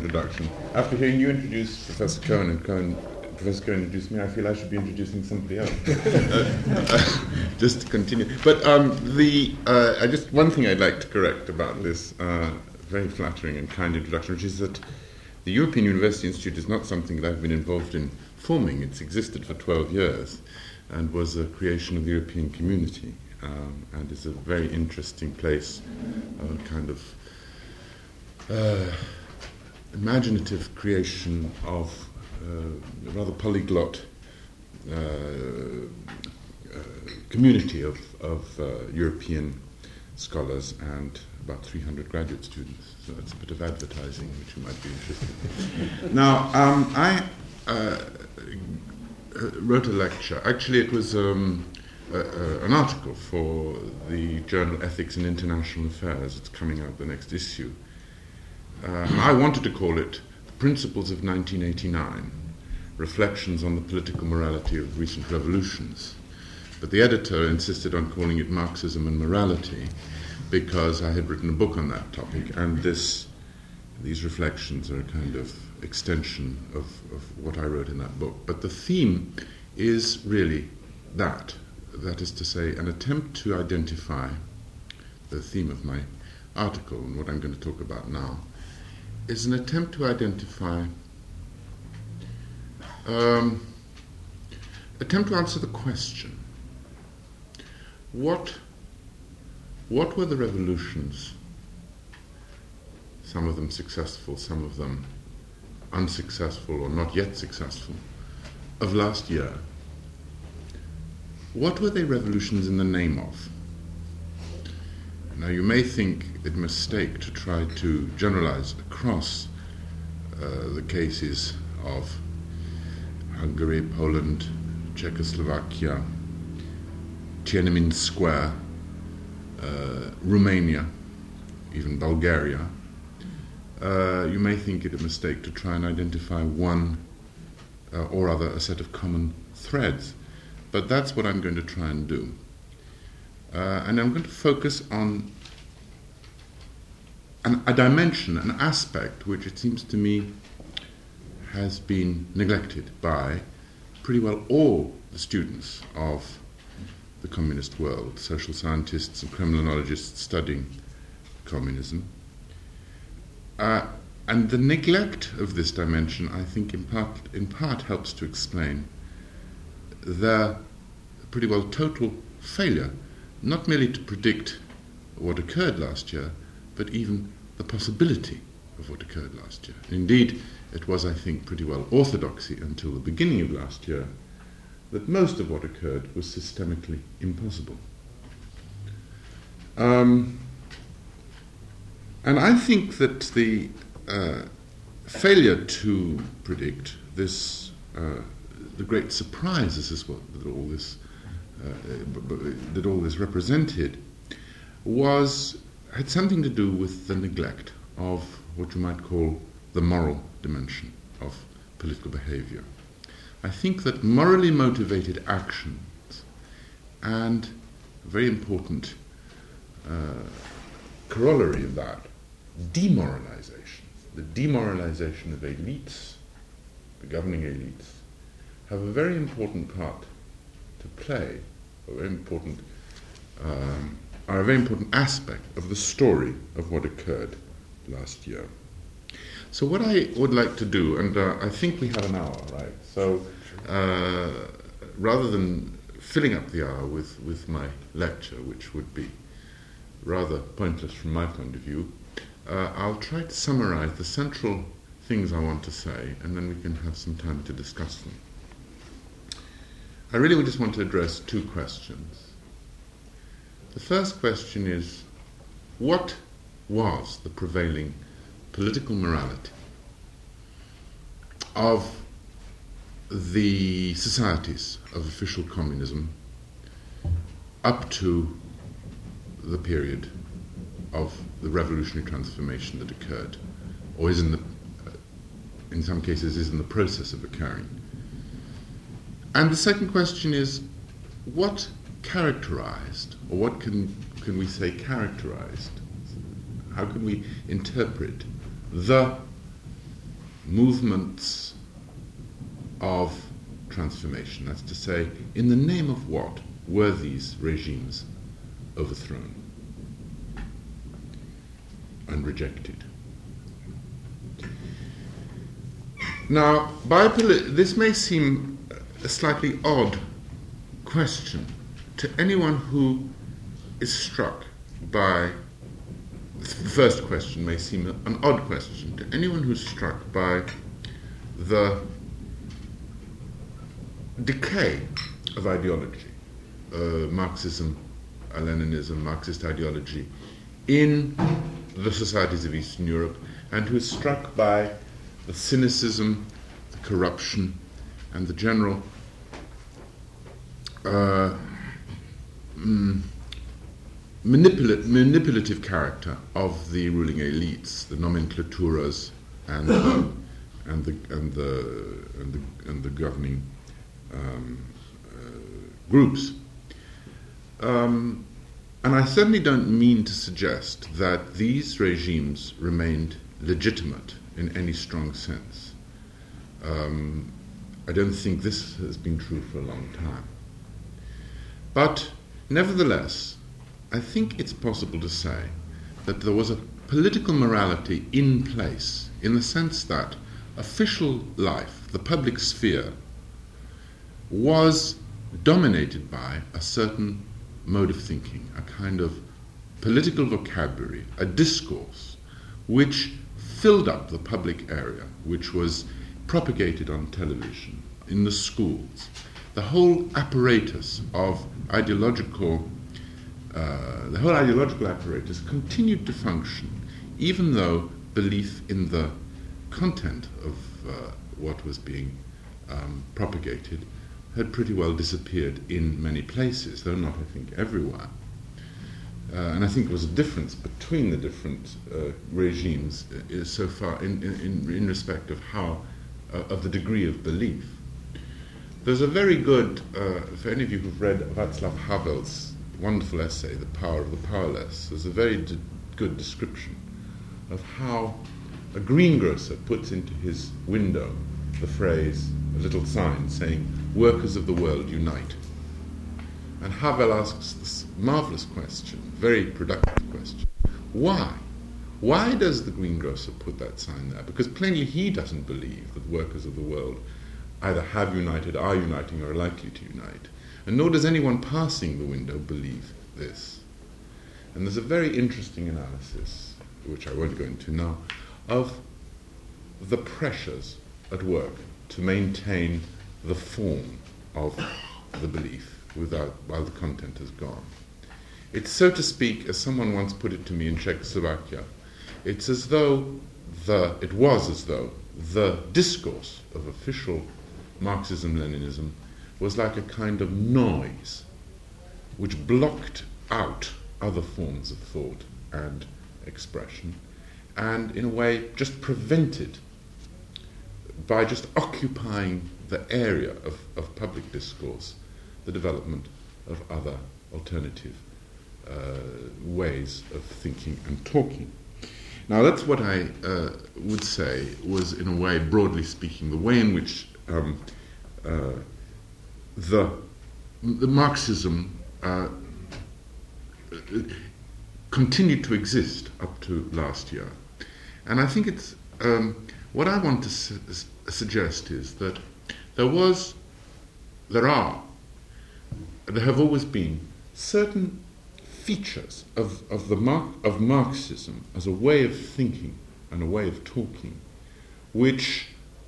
introduction. After hearing you introduce Professor Cohen and Professor Cohen introduced me, I feel I should be introducing somebody else. Just to continue. But just one thing I'd like to correct about this very flattering and kind introduction, which is that the European University Institute is not something that I've been involved in forming. It's existed for 12 years and was a creation of the European community, and is a very interesting place, kind of imaginative creation of a rather polyglot community of European scholars and about 300 graduate students. So that's a bit of advertising which you might be interested in. Now, I wrote a lecture. Actually, it was an article for the journal Ethics and International Affairs. It's coming out the next issue. I wanted to call it The Principles of 1989, Reflections on the Political Morality of Recent Revolutions. But the editor insisted on calling it Marxism and Morality because I had written a book on that topic, and these reflections are a kind of extension of what I wrote in that book. But the theme is really that is to say, an attempt to identify the theme of my article, and what I'm going to talk about now, is an attempt to identify, attempt to answer the question, what were the revolutions, some of them successful, some of them unsuccessful or not yet successful, of last year? What were they revolutions in the name of? Now, you may think it a mistake to try to generalize across the cases of Hungary, Poland, Czechoslovakia, Tiananmen Square, Romania, even Bulgaria. You may think it a mistake to try and identify one or other, a set of common threads. But that's what I'm going to try and do. And I'm going to focus on a dimension, an aspect, which it seems to me has been neglected by pretty well all the students of the communist world, social scientists and criminologists studying communism. And the neglect of this dimension, I think, in part helps to explain their pretty well total failure, not merely to predict what occurred last year, but even the possibility of what occurred last year. Indeed, it was, I think, pretty well orthodoxy until the beginning of last year that most of what occurred was systemically impossible. And I think that the failure to predict this, the great surprise, this is what that all this represented, had something to do with the neglect of what you might call the moral dimension of political behavior. I think that morally motivated actions and a very important corollary of that, demoralization, the demoralization of elites, the governing elites, have a very important part to play, are a very important aspect of the story of what occurred last year. So what I would like to do, and I think we have an hour, right? So rather than filling up the hour with my lecture, which would be rather pointless from my point of view, I'll try to summarize the central things I want to say, and then we can have some time to discuss them. I really would just want to address two questions. The first question is, what was the prevailing political morality of the societies of official communism up to the period of the revolutionary transformation that occurred, or is in some cases is in the process of occurring? And the second question is, what characterized, or what can we say characterized, how can we interpret the movements of transformation. That's to say, in the name of what were these regimes overthrown and rejected? Now, this may seem a slightly odd question to anyone who is struck by, the first question may seem an odd question to anyone who's struck by the decay of ideology, Marxism, Leninism, Marxist ideology in the societies of Eastern Europe, and who is struck by the cynicism, the corruption, and the general manipulative character of the ruling elites, the nomenclaturas, and the governing groups. And I certainly don't mean to suggest that these regimes remained legitimate in any strong sense. I don't think this has been true for a long time. But nevertheless, I think it's possible to say that there was a political morality in place, in the sense that official life, the public sphere, was dominated by a certain mode of thinking, a kind of political vocabulary, a discourse which filled up the public area, which was propagated on television, in the schools. The whole apparatus of ideological, apparatus continued to function, even though belief in the content of what was being propagated had pretty well disappeared in many places, though not, I think, everywhere. And I think there was a difference between the different regimes so far in respect of how, of the degree of belief. There's a very good, for any of you who've read Václav Havel's wonderful essay, The Power of the Powerless, there's a very good description of how a greengrocer puts into his window the phrase, a little sign saying, "Workers of the world, unite." And Havel asks this marvelous question, very productive question. Why? Why does the greengrocer put that sign there? Because plainly he doesn't believe that workers of the world either have united, are uniting, or are likely to unite. And nor does anyone passing the window believe this. And there's a very interesting analysis, which I won't go into now, of the pressures at work to maintain the form of the belief while the content has gone. It's, so to speak, as someone once put it to me in Czechoslovakia, it was as though the discourse of official Marxism-Leninism was like a kind of noise which blocked out other forms of thought and expression, and in a way just prevented, by just occupying the area of public discourse, the development of other alternative ways of thinking and talking. Now that's what I would say was, in a way, broadly speaking, the way in which the Marxism continued to exist up to last year. And I think it's what I want to suggest is that there have always been certain features of Marxism as a way of thinking and a way of talking, which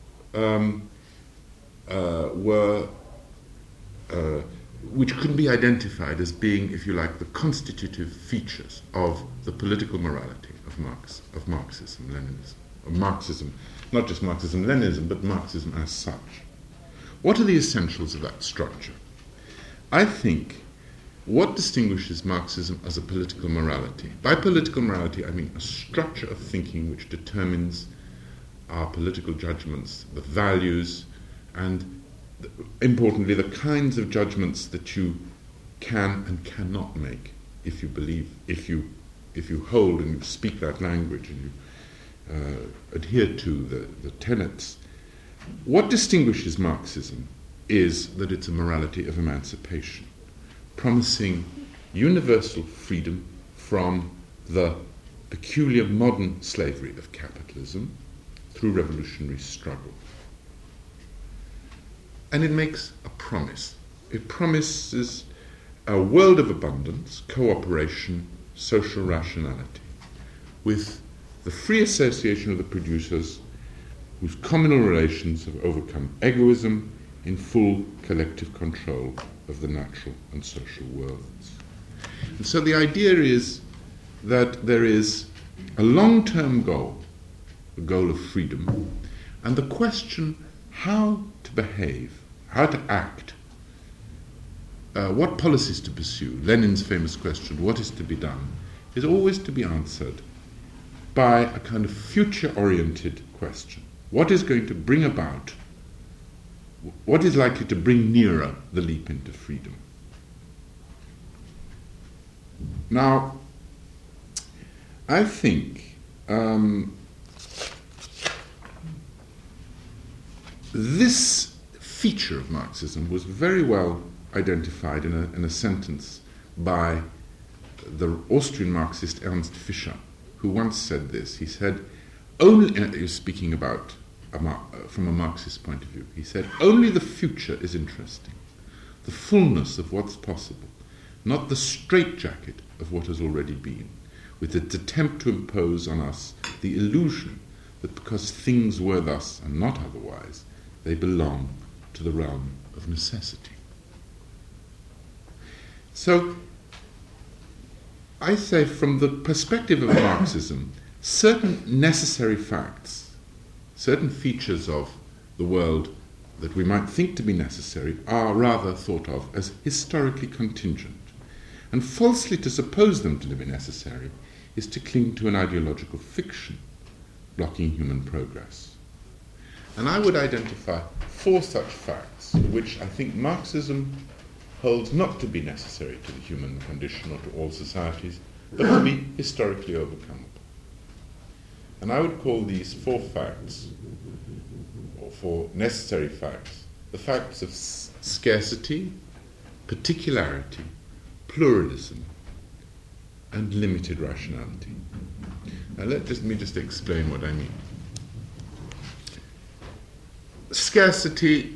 which could be identified as being, if you like, the constitutive features of the political morality of Marxism-Leninism, of Marxism, not just Marxism-Leninism, but Marxism as such. What are the essentials of that structure? I think what distinguishes Marxism as a political morality, by political morality I mean a structure of thinking which determines our political judgments, the values, and importantly the kinds of judgments that you can and cannot make if you believe, if you hold and you speak that language and adhere to the tenets. What distinguishes Marxism is that it's a morality of emancipation, promising universal freedom from the peculiar modern slavery of capitalism through revolutionary struggle. And it makes a promise. It promises a world of abundance, cooperation, social rationality, with the free association of the producers whose communal relations have overcome egoism in full collective control of the natural and social worlds. And so the idea is that there is a long-term goal, the goal of freedom, and the question how to behave, how to act, what policies to pursue, Lenin's famous question, what is to be done, is always to be answered by a kind of future-oriented question. What is going to bring about, what is likely to bring nearer the leap into freedom? Now, I think this feature of Marxism was very well identified in a sentence by the Austrian Marxist Ernst Fischer, who once said this. He said, he was speaking about from a Marxist point of view, he said, only the future is interesting, the fullness of what's possible, not the straitjacket of what has already been, with its attempt to impose on us the illusion that because things were thus and not otherwise, they belong to the realm of necessity. So, I say from the perspective of Marxism, certain necessary facts, certain features of the world that we might think to be necessary are rather thought of as historically contingent. And falsely to suppose them to be necessary is to cling to an ideological fiction, blocking human progress. And I would identify 4 such facts which I think Marxism holds not to be necessary to the human condition or to all societies, but to be historically overcome. And I would call these 4 facts, or 4 necessary facts, the facts of scarcity, particularity, pluralism, and limited rationality. Now let me just explain what I mean. Scarcity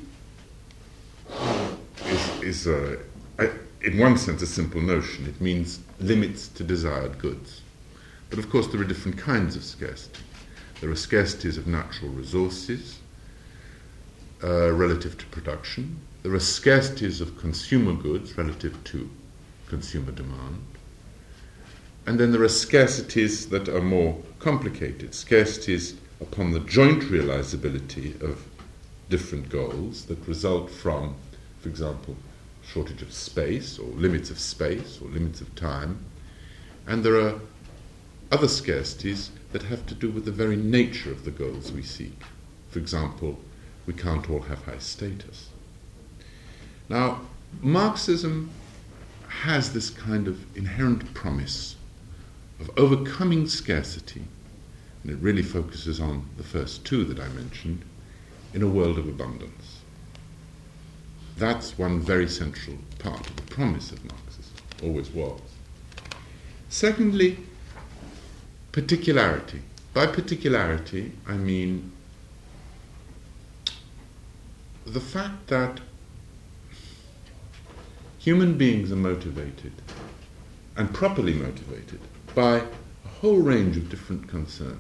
is in one sense a simple notion. It means limits to desired goods. But of course there are different kinds of scarcity. There are scarcities of natural resources relative to production. There are scarcities of consumer goods relative to consumer demand. And then there are scarcities that are more complicated, scarcities upon the joint realizability of different goals that result from, for example, shortage of space or limits of time. And there are other scarcities that have to do with the very nature of the goals we seek. For example, we can't all have high status. Now, Marxism has this kind of inherent promise of overcoming scarcity, and it really focuses on the first 2 that I mentioned, in a world of abundance. That's one very central part of the promise of Marxism, always was. Secondly, particularity. By particularity, I mean the fact that human beings are motivated, and properly motivated, by a whole range of different concerns.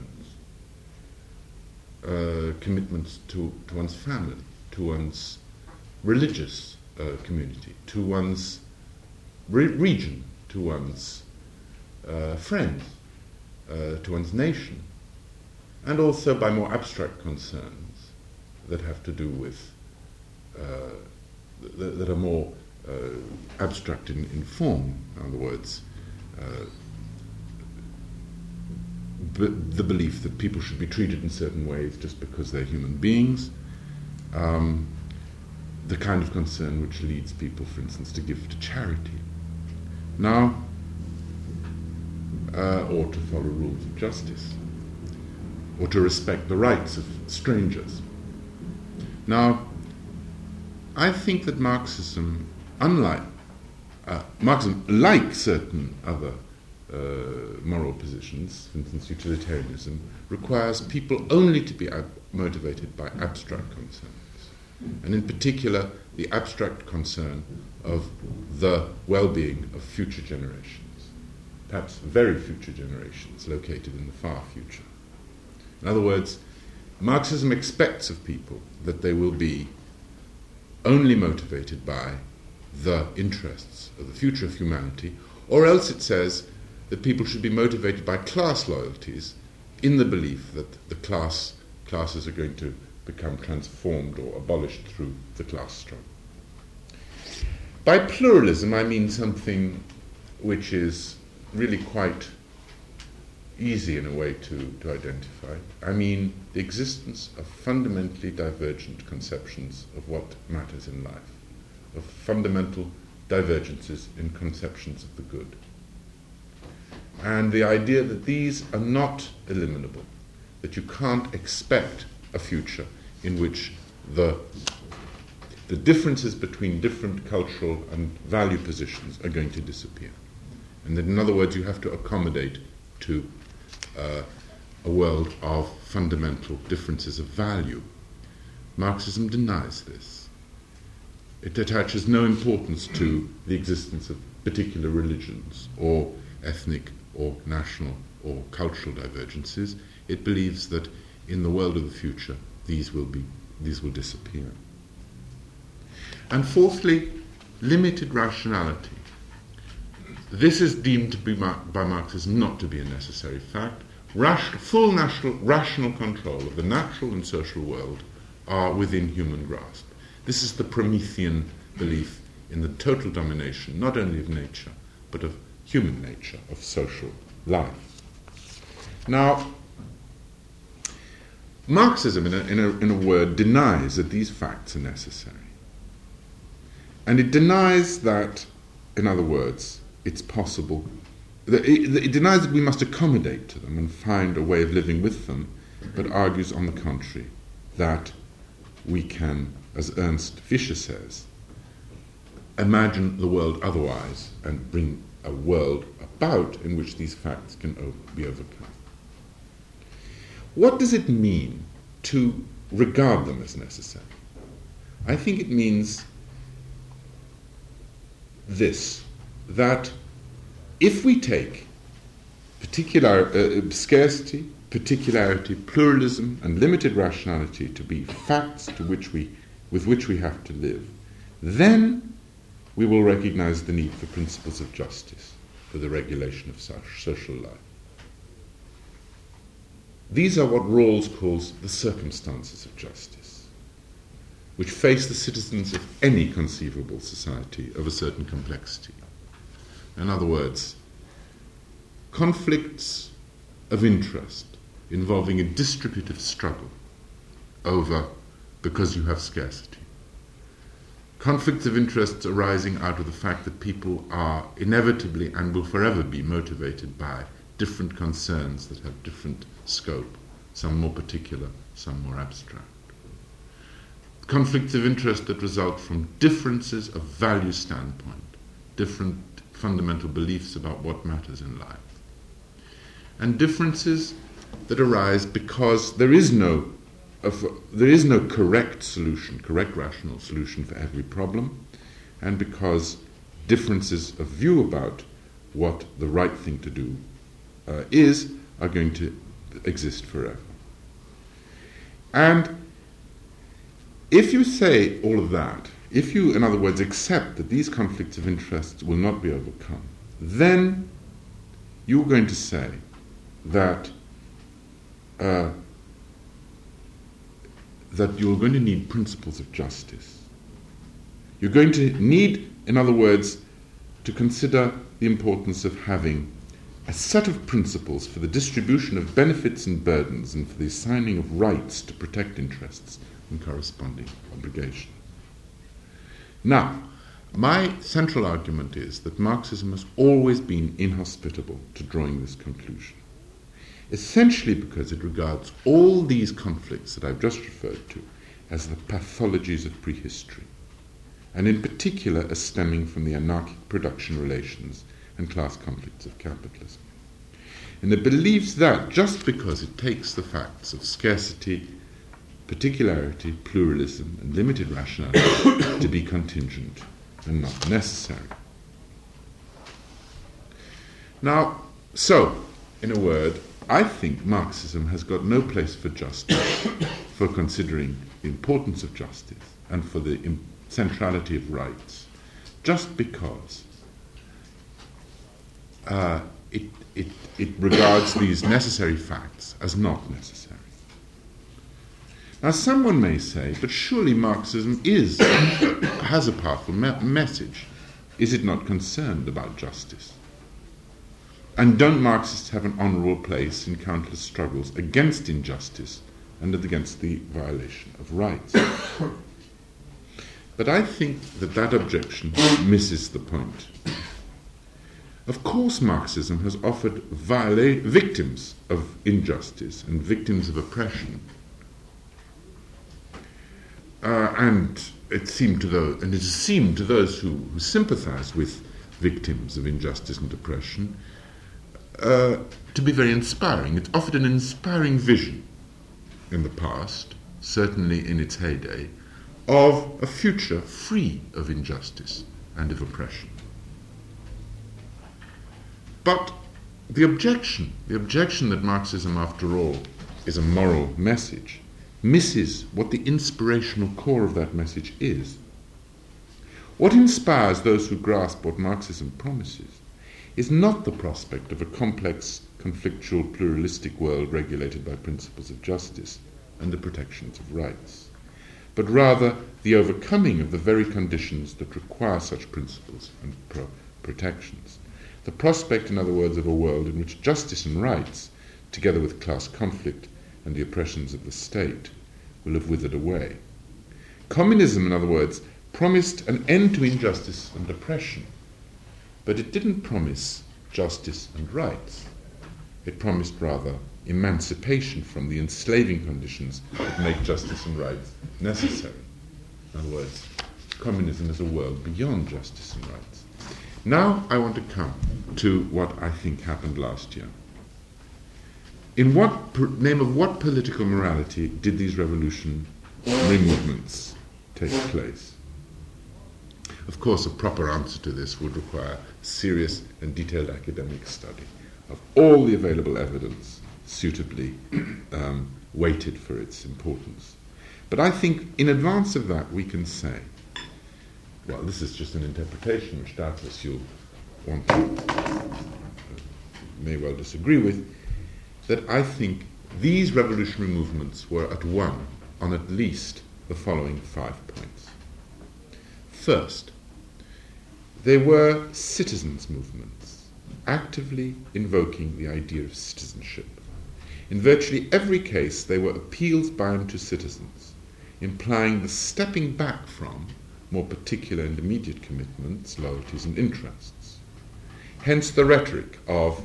Commitments to one's family, to one's religious community, to one's region, to one's friends, to one's nation, and also by more abstract concerns that have to do with, that are more abstract in form, in other words, the belief that people should be treated in certain ways just because they're human beings, the kind of concern which leads people, for instance, to give to charity. Now, or to follow rules of justice. or to respect the rights of strangers. Now, I think that Marxism, like certain other moral positions, for instance utilitarianism, requires people only to be motivated by abstract concerns, and in particular the abstract concern of the well-being of future generations, perhaps very future generations located in the far future. In other words, Marxism expects of people that they will be only motivated by the interests of the future of humanity, or else it says that people should be motivated by class loyalties in the belief that the classes are going to become transformed or abolished through the class struggle. By pluralism, I mean something which is really quite easy in a way to identify. I mean the existence of fundamentally divergent conceptions of what matters in life, of fundamental divergences in conceptions of the good. And the idea that these are not eliminable, that you can't expect a future in which the differences between different cultural and value positions are going to disappear. And that, in other words, you have to accommodate to a world of fundamental differences of value. Marxism denies this. It attaches no importance to the existence of particular religions or ethnic or national or cultural divergences. It believes that in the world of the future these will disappear. And fourthly, limited rationality. This is deemed to be by Marxism not to be a necessary fact. Full rational control of the natural and social world are within human grasp. This is the Promethean belief in the total domination, not only of nature, but of human nature, of social life. Now, Marxism, in a word, denies that these facts are necessary. And it denies that, in other words, it's possible, it denies that we must accommodate to them and find a way of living with them, but argues, on the contrary, that we can, as Ernst Fischer says, imagine the world otherwise and bring a world about in which these facts can be overcome. What does it mean to regard them as necessary? I think it means this, that if we take scarcity, particularity, pluralism, and limited rationality to be facts with which we have to live, then we will recognize the need for principles of justice for the regulation of social life. These are what Rawls calls the circumstances of justice, which face the citizens of any conceivable society of a certain complexity. In other words, conflicts of interest involving a distributive struggle because you have scarcity. Conflicts of interest arising out of the fact that people are inevitably and will forever be motivated by different concerns that have different scope, some more particular, some more abstract. Conflicts of interest that result from differences of value standpoint, different fundamental beliefs about what matters in life. And differences that arise because there is no correct solution, correct rational solution for every problem, and because differences of view about what the right thing to do are going to exist forever. And if you say all of that, if you, in other words, accept that these conflicts of interest will not be overcome, then you're going to say that you're going to need principles of justice. You're going to need, in other words, to consider the importance of having a set of principles for the distribution of benefits and burdens and for the assigning of rights to protect interests and corresponding obligations. Now, my central argument is that Marxism has always been inhospitable to drawing this conclusion. essentially because it regards all these conflicts that I've just referred to as the pathologies of prehistory, and in particular as stemming from the anarchic production relations and class conflicts of capitalism. And it believes that just because it takes the facts of scarcity, particularity, pluralism, and limited rationality to be contingent and not necessary. Now, so, in a word, I think Marxism has got no place for justice, for considering the importance of justice and for the centrality of rights, just because it regards these necessary facts as not necessary. Now, someone may say, but surely Marxism has a powerful message. Is it not concerned about justice? And don't Marxists have an honourable place in countless struggles against injustice and against the violation of rights? But I think that objection misses the point. Of course, Marxism has offered victims of injustice and victims of oppression. And it seemed to those who sympathise with victims of injustice and oppression to be very inspiring. It offered an inspiring vision in the past, certainly in its heyday, of a future free of injustice and of oppression. But the objection that Marxism, after all, is a moral message, misses what the inspirational core of that message is. What inspires those who grasp what Marxism promises is not the prospect of a complex, conflictual, pluralistic world regulated by principles of justice and the protections of rights, but rather the overcoming of the very conditions that require such principles and protections. The prospect, in other words, of a world in which justice and rights, together with class conflict and the oppressions of the state, will have withered away. Communism, in other words, promised an end to injustice and oppression, but it didn't promise justice and rights. It promised rather emancipation from the enslaving conditions that make justice and rights necessary. In other words, communism is a world beyond justice and rights. Now I want to come to what I think happened last year. In name of what political morality did these revolutionary movements take place? Of course, a proper answer to this would require serious and detailed academic study of all the available evidence suitably weighted for its importance. But I think in advance of that we can say, well, this is just an interpretation which doubtless you'll want to may well disagree with, that I think these revolutionary movements were at one on at least the following 5 points. First, they were citizens' movements, actively invoking the idea of citizenship. In virtually every case, they were appeals bound to citizens, implying the stepping back from more particular and immediate commitments, loyalties, and interests. Hence the rhetoric of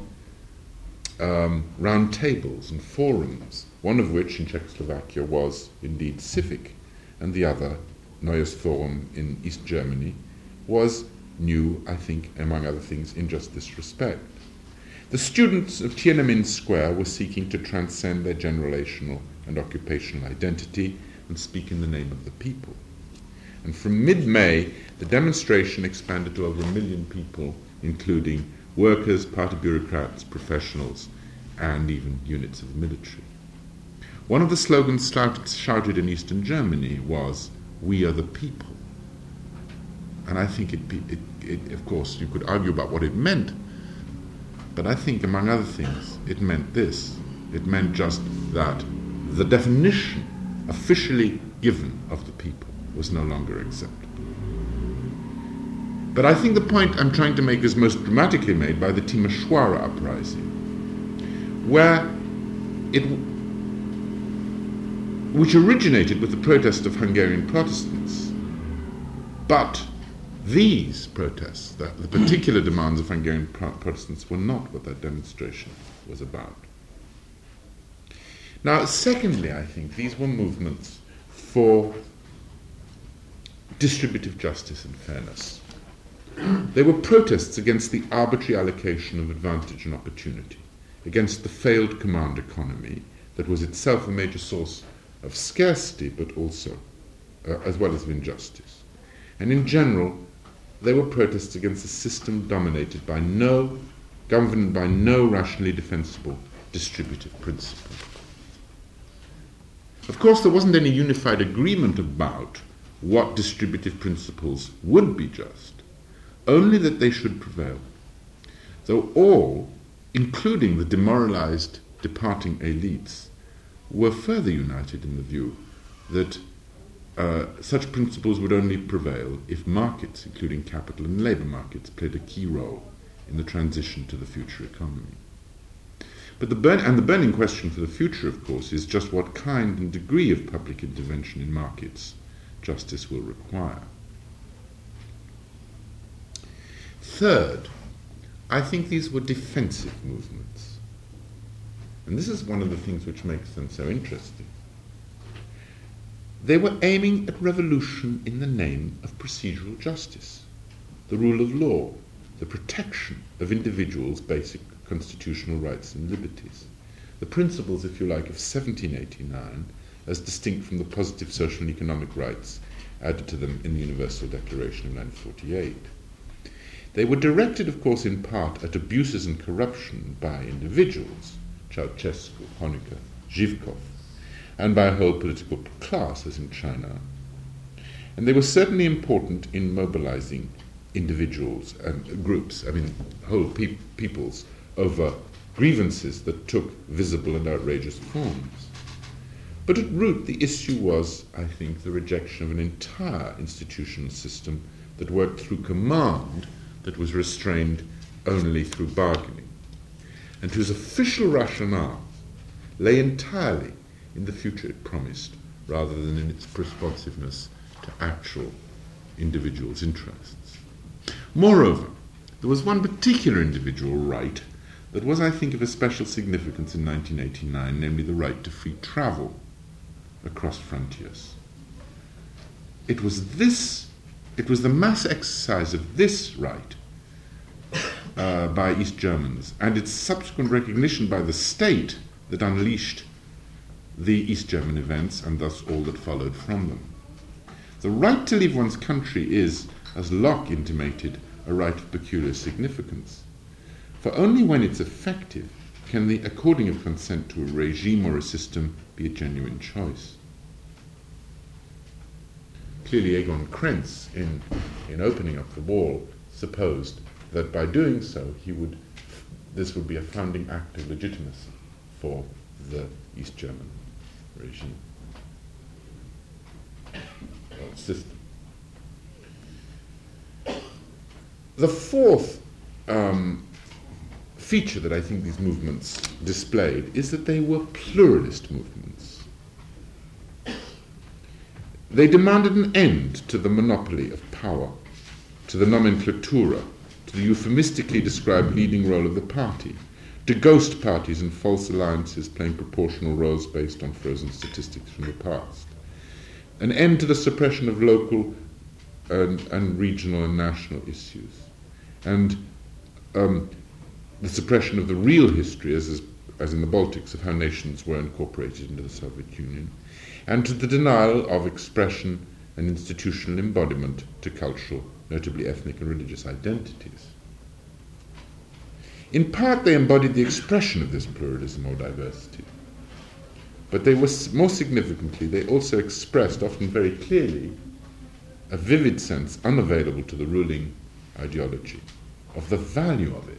round tables and forums, one of which in Czechoslovakia was indeed civic, and the other, Neues Forum in East Germany, was new, I think, among other things, in just this respect. The students of Tiananmen Square were seeking to transcend their generational and occupational identity and speak in the name of the people. And from mid-May, the demonstration expanded to over 1 million people, including workers, party bureaucrats, professionals, and even units of the military. One of the slogans shouted in Eastern Germany was, "We are the people." And I think it, of course, you could argue about what it meant, but I think, among other things, it meant this. It meant just that the definition officially given of the people was no longer acceptable. But I think the point I'm trying to make is most dramatically made by the Timișoara uprising, which originated with the protest of Hungarian Protestants. But these protests, the particular demands of Hungarian Protestants, were not what that demonstration was about. Now, secondly, I think these were movements for distributive justice and fairness. They were protests against the arbitrary allocation of advantage and opportunity, against the failed command economy that was itself a major source of scarcity, but also, as well as of injustice. And in general, they were protests against a system governed by no rationally defensible distributive principle. Of course, there wasn't any unified agreement about what distributive principles would be just, only that they should prevail. Though all, including the demoralized departing elites, were further united in the view that such principles would only prevail if markets, including capital and labour markets, played a key role in the transition to the future economy. But the burning question for the future, of course, is just what kind and degree of public intervention in markets justice will require. Third, I think these were defensive movements. And this is one of the things which makes them so interesting. They were aiming at revolution in the name of procedural justice, the rule of law, the protection of individuals' basic constitutional rights and liberties, the principles, if you like, of 1789 as distinct from the positive social and economic rights added to them in the Universal Declaration of 1948. They were directed, of course, in part at abuses and corruption by individuals, Ceausescu, Honecker, Zhivkov, and by a whole political class, as in China. And they were certainly important in mobilizing individuals and groups, whole peoples, over grievances that took visible and outrageous forms. But at root, the issue was, I think, the rejection of an entire institutional system that worked through command, that was restrained only through bargaining, and whose official rationale lay entirely in the future it promised, rather than in its responsiveness to actual individuals' interests. Moreover, there was one particular individual right that was, I think, of a special significance in 1989, namely the right to free travel across frontiers. It was the mass exercise of this right by East Germans and its subsequent recognition by the state that unleashed the East German events and thus all that followed from them. The right to leave one's country is, as Locke intimated, a right of peculiar significance. For only when it's effective can the according of consent to a regime or a system be a genuine choice. Clearly, Egon Krenz, in opening up the wall, supposed that by doing so, this would be a founding act of legitimacy for the East German regime or system. The fourth feature that I think these movements displayed is that they were pluralist movements. They demanded an end to the monopoly of power, to the nomenclatura, to the euphemistically described leading role of the party, to ghost parties and false alliances playing proportional roles based on frozen statistics from the past, an end to the suppression of local and regional and national issues, and the suppression of the real history, as in the Baltics, of how nations were incorporated into the Soviet Union, and to the denial of expression and institutional embodiment to cultural, notably ethnic and religious identities. In part, they embodied the expression of this pluralism or diversity, but they were, more significantly, they also expressed, often very clearly, a vivid sense unavailable to the ruling ideology of the value of it.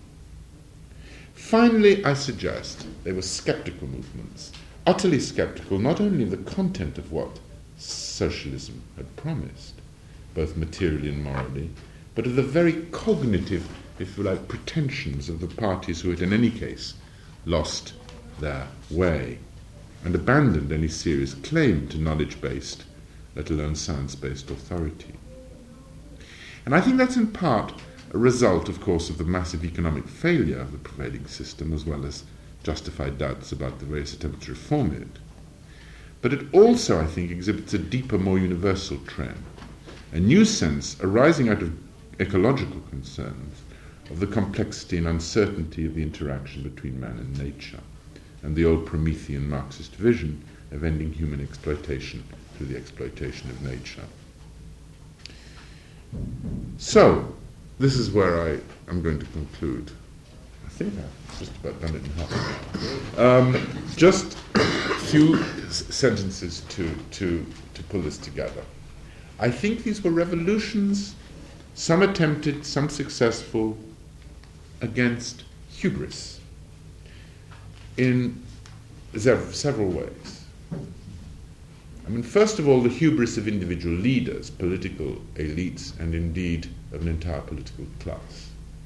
Finally, I suggest they were skeptical movements, utterly skeptical not only of the content of what socialism had promised, both materially and morally, but of the very cognitive, if you like, pretensions of the parties who had in any case lost their way and abandoned any serious claim to knowledge-based, let alone science-based authority. And I think that's in part a result, of course, of the massive economic failure of the prevailing system, as well as justified doubts about the various attempts to reform it. But it also, I think, exhibits a deeper, more universal trend, a new sense arising out of ecological concerns of the complexity and uncertainty of the interaction between man and nature, and the old Promethean Marxist vision of ending human exploitation through the exploitation of nature. So, this is where I am going to conclude. I think I've just about done it in half an hour. Just a few sentences to pull this together. I think these were revolutions, some attempted, some successful, against hubris in several ways. I mean, first of all, the hubris of individual leaders, political elites, and indeed of an entire political class.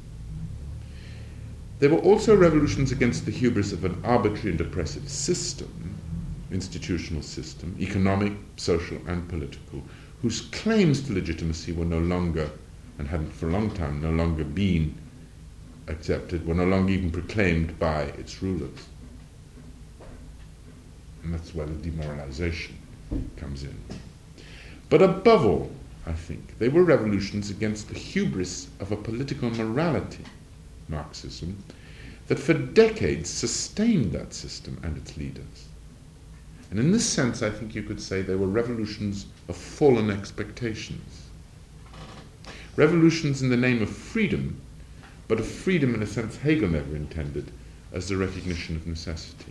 There were also revolutions against the hubris of an arbitrary and oppressive system, institutional system, economic, social, and political, whose claims to legitimacy were no longer, and hadn't for a long time, no longer been accepted, were no longer even proclaimed by its rulers. And that's where the demoralization comes in. But above all, I think, they were revolutions against the hubris of a political morality, Marxism, that for decades sustained that system and its leaders. And in this sense, I think you could say they were revolutions of fallen expectations. Revolutions in the name of freedom, but of freedom in a sense Hegel never intended, as the recognition of necessity.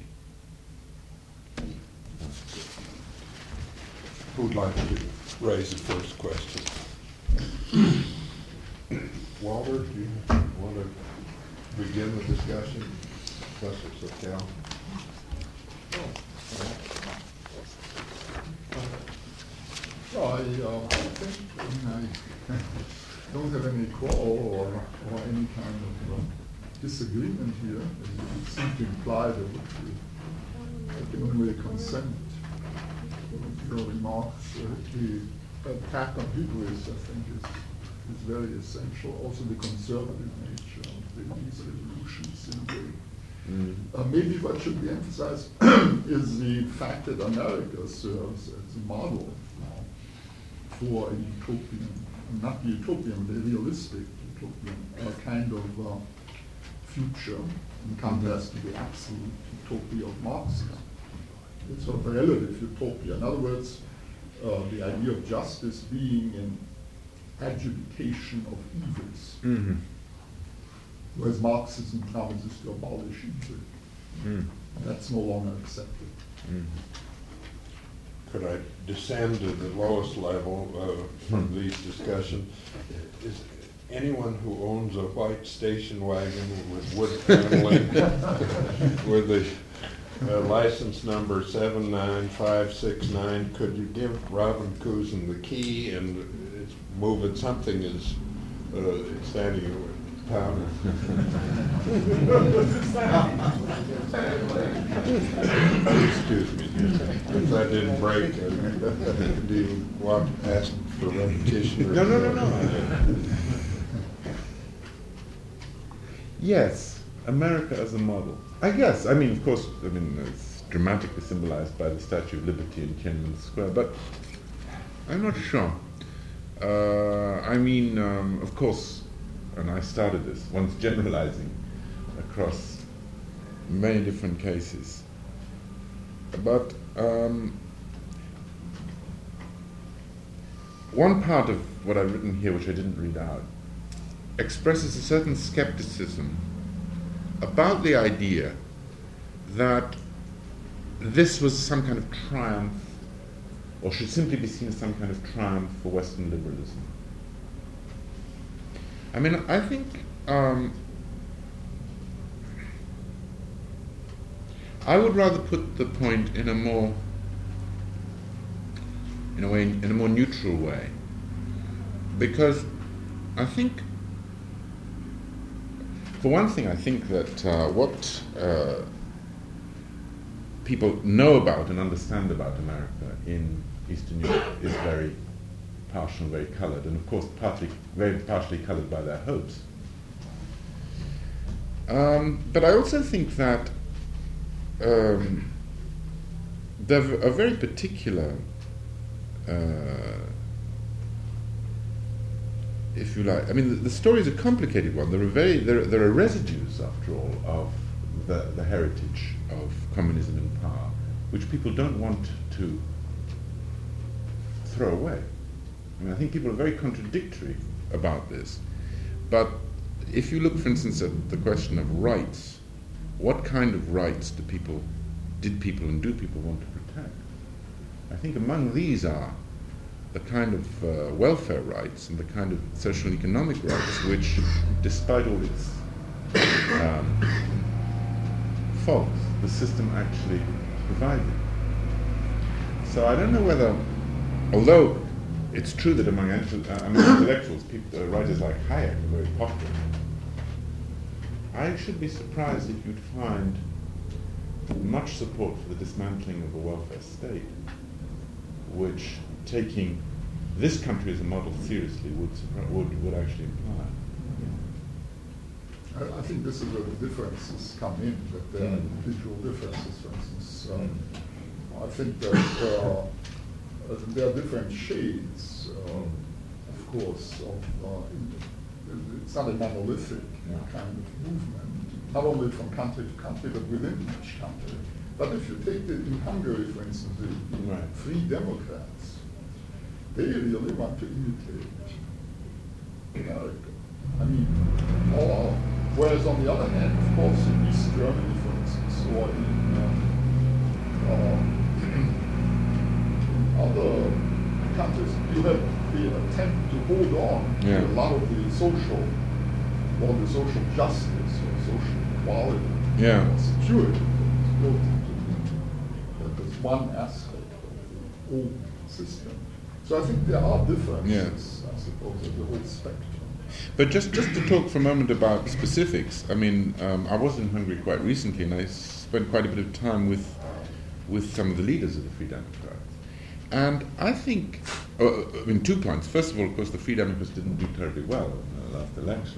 Who would like to raise the first question? Walter, do you want to begin the discussion? Professor Sokal. I think I don't have any quarrel or any kind of disagreement here. It seems to imply there would be only consent to your remarks. The attack on hubris, I think, is very essential. Also, the conservative nature of these revolutions in a way. Maybe what should be emphasized is the fact that America serves as a model now for a utopian, not the utopian, the realistic utopian kind of future in contrast to the absolute utopia of Marxism. It's sort of a relative utopia. In other words, the idea of justice being an adjudication of evils. Mm-hmm. Whereas Marxism promises to abolish evil. That's no longer accepted. Could I descend to the lowest level from these discussions? Is anyone who owns a white station wagon with wood paneling with the license number 79569, could you give Robin Cousin the key and move it? Something is standing in powder. Excuse me. If that didn't break, do you want to ask for repetition? No. Yes, America as a model. I guess. I mean, of course, it's dramatically symbolized by the Statue of Liberty in Tiananmen Square, but I'm not sure. Of course, and I started this, one's generalizing across many different cases. But one part of what I've written here, which I didn't read out, expresses a certain skepticism about the idea that this was some kind of triumph, or should simply be seen as some kind of triumph for Western liberalism. I mean, I think I would rather put the point in a more neutral way, because I think, for one thing, I think that what people know about and understand about America in Eastern Europe is very partial, very colored, and of course very partially colored by their hopes. But I also think that they're a very particular, if you like. I mean, the story is a complicated one. There are residues, after all, of the heritage of communism in power, which people don't want to throw away. I mean, I think people are very contradictory about this. But if you look, for instance, at the question of rights, what kind of rights did people and do people want to protect? I think among these are the kind of welfare rights and the kind of social and economic rights which, despite all its faults, the system actually provided. So I don't know whether, although it's true that among intellectuals, writers like Hayek are very popular, I should be surprised if you'd find much support for the dismantling of a welfare state, which, taking this country as a model seriously, would actually imply. I think this is where the differences come in, that there are individual differences, for instance. I think that there are different shades, of course, of it's not a monolithic kind of movement, not only from country to country, but within each country. But if you take in Hungary, for instance, the Free Democrats, they really want to imitate America. I mean, whereas on the other hand, of course, in East Germany, for instance, or in other countries, you have the attempt to hold on to a lot of the social justice or social equality or security that is built into that is one aspect of the old system. So I think there are differences, I suppose, in the whole spectrum. But just to talk for a moment about specifics, I mean, I was in Hungary quite recently, and I spent quite a bit of time with some of the leaders of the Free Democrats. And I think, 2 points. First of all, of course, the Free Democrats didn't do terribly well in the last election.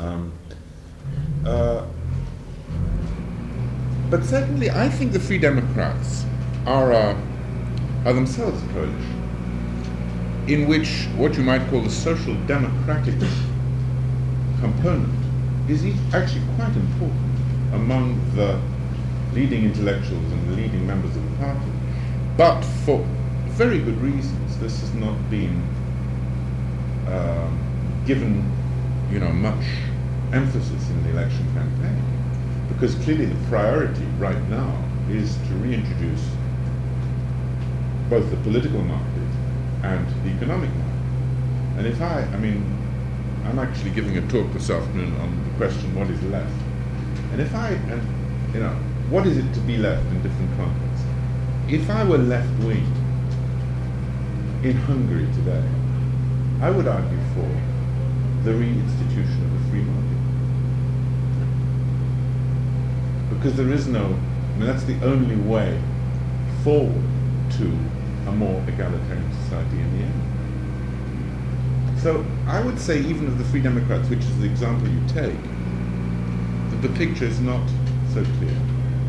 But secondly, I think the Free Democrats are themselves a coalition in which what you might call the social democratic component is actually quite important among the leading intellectuals and the leading members of the party. But for very good reasons, this has not been given, much emphasis in the election campaign, because clearly the priority right now is to reintroduce both the political market and the economic market. And I'm actually giving a talk this afternoon on the question, what is left? And what is it to be left in different contexts? If I were left-wing in Hungary today, I would argue for the reinstitution of a free market. Because there is that's the only way forward to a more egalitarian society in the end. So I would say, even of the Free Democrats, which is the example you take, that the picture is not so clear.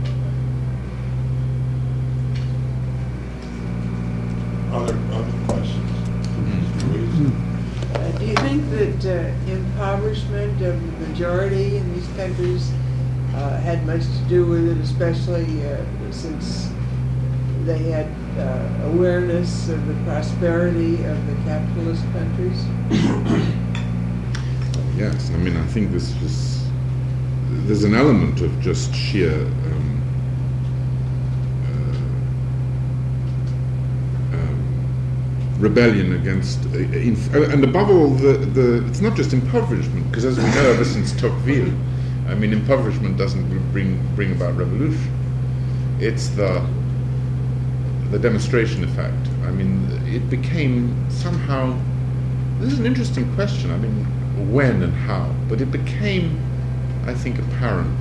Other questions? Do you think that impoverishment of the majority in these countries had much to do with it, especially since they had awareness of the prosperity of the capitalist countries? Yes, I think there's an element of just sheer rebellion against, and above all, it's not just impoverishment, because as we know, ever since Tocqueville, impoverishment doesn't bring about revolution. It's the demonstration effect. It became somehow, this is an interesting question, when and how, but it became, I think, apparent,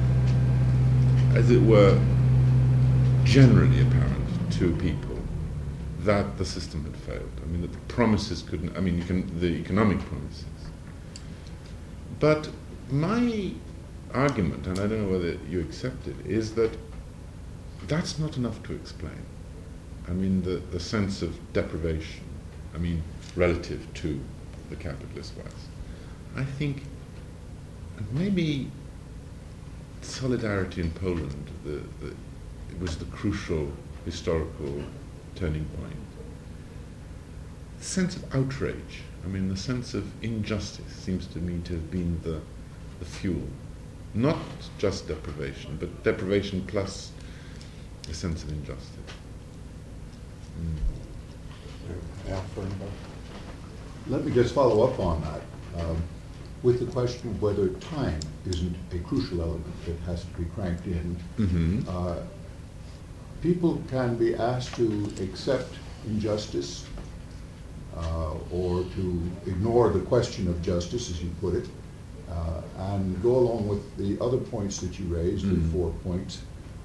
as it were, generally apparent to people that the system had failed. That the promises couldn't, the economic promises. But my argument, and I don't know whether you accept it, is that that's not enough to explain. I mean, the sense of deprivation, I mean, relative to the capitalist West. I think maybe solidarity in Poland, it was the crucial historical turning point. The sense of outrage, I mean, the sense of injustice seems to me to have been the fuel. Not just deprivation, but deprivation plus a sense of injustice. Alfred? Let me just follow up on that with the question of whether time isn't a crucial element that has to be cranked in. Mm-hmm. People can be asked to accept injustice or to ignore the question of justice, as you put it, and go along with the other points that you raised, the 4 points,